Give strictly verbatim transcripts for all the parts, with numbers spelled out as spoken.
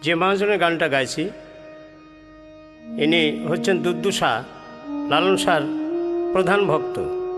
যে মহাজনের গানটা গাইছি ইনি হচ্ছেন দুদ্দু শাহ, লালন শাহর প্রধান ভক্ত।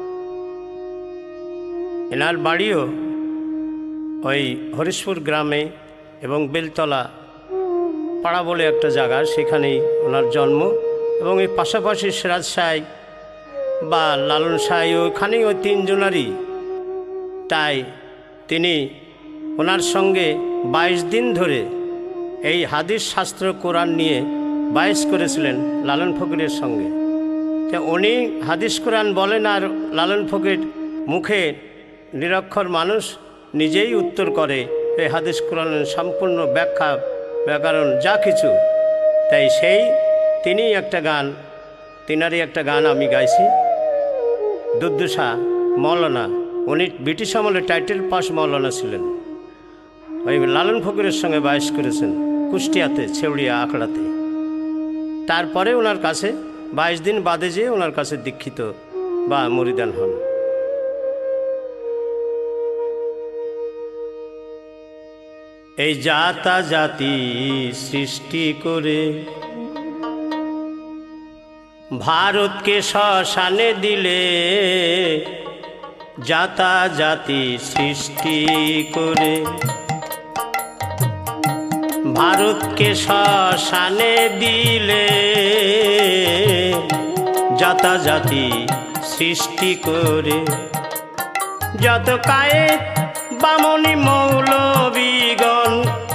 এনার বাড়িও ওই হরিশপুর গ্রামে এবং বেলতলা পাড়া বলে একটা জায়গা, সেখানেই ওনার জন্ম। এবং এই পাশাপাশি সিরাজ শাহ বা লালন শাহ ওইখানেই ওই তিনজনারই। তাই তিনি ওনার সঙ্গে বাইশ দিন ধরে এই হাদিস শাস্ত্র কোরআন নিয়ে বাইশ করেছিলেন লালন ফকিরের সঙ্গে। তা উনি হাদিস কোরআন বলেন আর লালন ফকির মুখে নিরক্ষর মানুষ নিজেই উত্তর করে এই হাদিস কোরআনের সম্পূর্ণ ব্যাখ্যা ব্যাকরণ যা কিছু। তাই সেই তিনি একটা গান, তিনারই একটা গান আমি গাইছি। দুদ্দু শাহ মৌলানা, উনি ব্রিটিশ আমলে টাইটেল পাস মৌলানা ছিলেন। ওই লালন ফকিরের সঙ্গে বাইশ করেছেন কুষ্টিয়াতে, ছেউড়িয়া আখড়াতে। তারপরে ওনার কাছে বাইশ দিন বাদে যেয়ে ওনার কাছে দীক্ষিত বা মুরিদান হন। এই জাতা জাতি সৃষ্টি করে ভারতকে শ্মশানে দিলে, জাতা জাতি সৃষ্টি করে ভারতকে শ্মশানে দিলে, জাতা জাতি সৃষ্টি করে যত কায়েত বামনি মৌলবীগণ,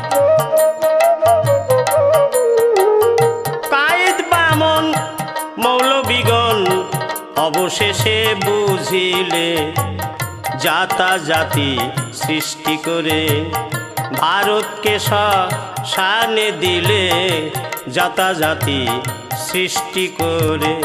কায়েত বামন মৌলবীগণ অবশেষে বুঝিলে, জাতা জাতি সৃষ্টি করে ভারতকে শ্মশানে দিলে, জাতা জাতি সৃষ্টি করে।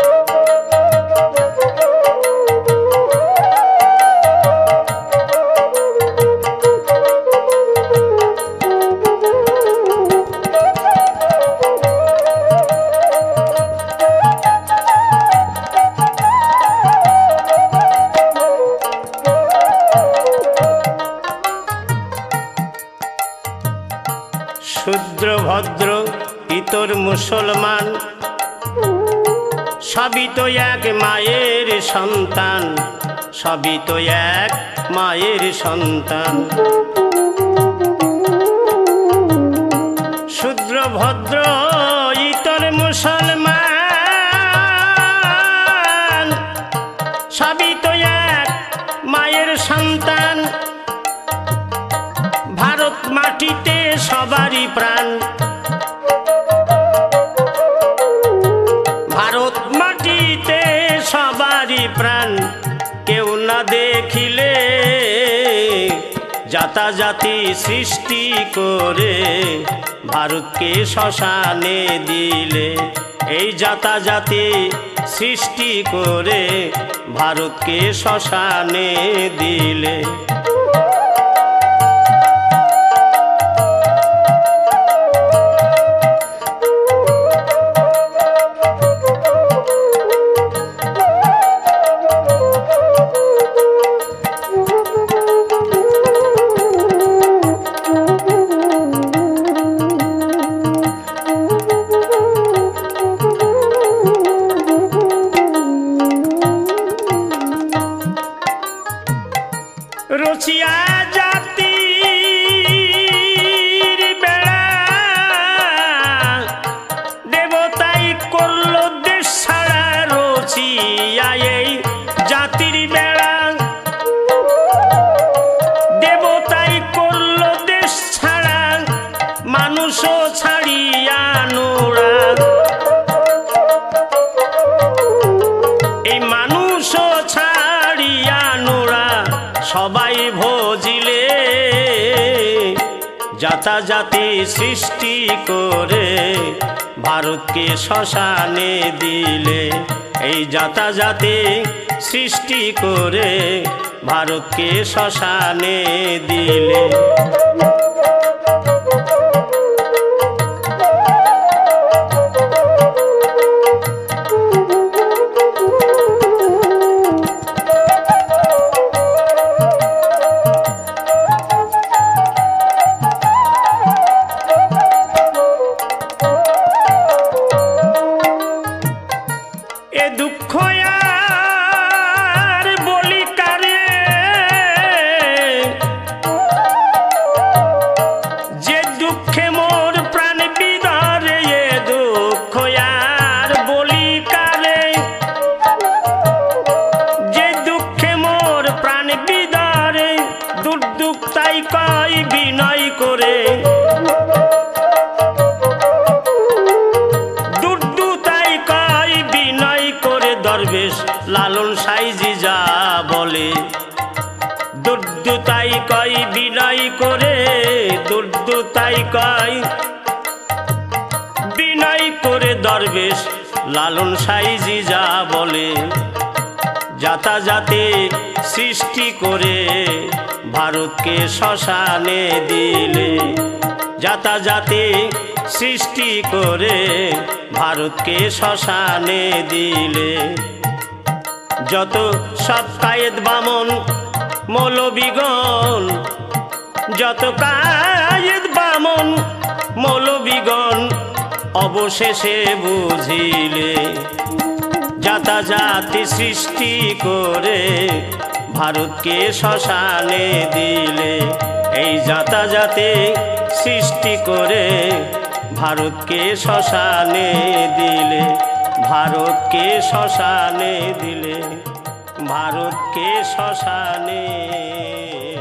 শূদ্র ভদ্র ইতর মুসলমান সবই তো এক মায়ের সন্তান, সবই তো এক মায়ের সন্তান। শূদ্র ভদ্র ইতর মুসলমান সবই তো এক মায়ের সন্তান। ভারত মাটিতে সবারই প্রাণ, ভারত মাটিতে সবারই প্রাণ। কেউ না দেখিলে জাতা জাতি সৃষ্টি করে ভারতকে শ্মশানে দিলে, এই জাতা জাতি সৃষ্টি করে ভারতকে শ্মশানে দিলে। রচিয়া জাতির বেড়া দেবতাই করল দেশ ছাড়া, রচিয়া এই জাতির বেড়া দেবতাই করল দেশ ছাড়া, মানুষও ছাড়িয়া নোড়া। এই মানুষও ছাড়িয়া নোড়া সবাই ভজিলে, জাতা জাতি সৃষ্টি করে ভারতকে শ্মশানে দিলে, এই জাতা জাতি সৃষ্টি করে ভারতকে শ্মশানে দিলে। দুঃখে মোর প্রাণ বিদারে এ দুঃখ আর বলি কারে, যে দুঃখে মোর প্রাণ বিদারে দুঃখ দুঃখ তাই কয় বিনয় করে, দুর্দু তাই কয় বিনয় করে দরবেশ লালন সাইজি যা বলে, দুর্দু তাই কয় বিনয় করে, দুর্দু তাই কয় বিনয় করে দরবেশ লালন সাইজি যা বলে। যাতাযাতে সৃষ্টি করে ভারতকে শ্মশানে দিলে, যাতাযাতে সৃষ্টি করে ভারতকে শ্মশানে দিলে। যত সব কায়েদ বামন মৌলবীগণ, যত কায়েদ বামন মৌলবীগণ অবশেষে বুঝিলে, যাতাযাতে সৃষ্টি করে ভারতকে শ্মশানে দিলে। এই যাতাযাতে সৃষ্টি করে ভারতকে শ্মশানে দিলে, ভারতকে শ্মশানে দিলে, ভারতকে শ্মশানে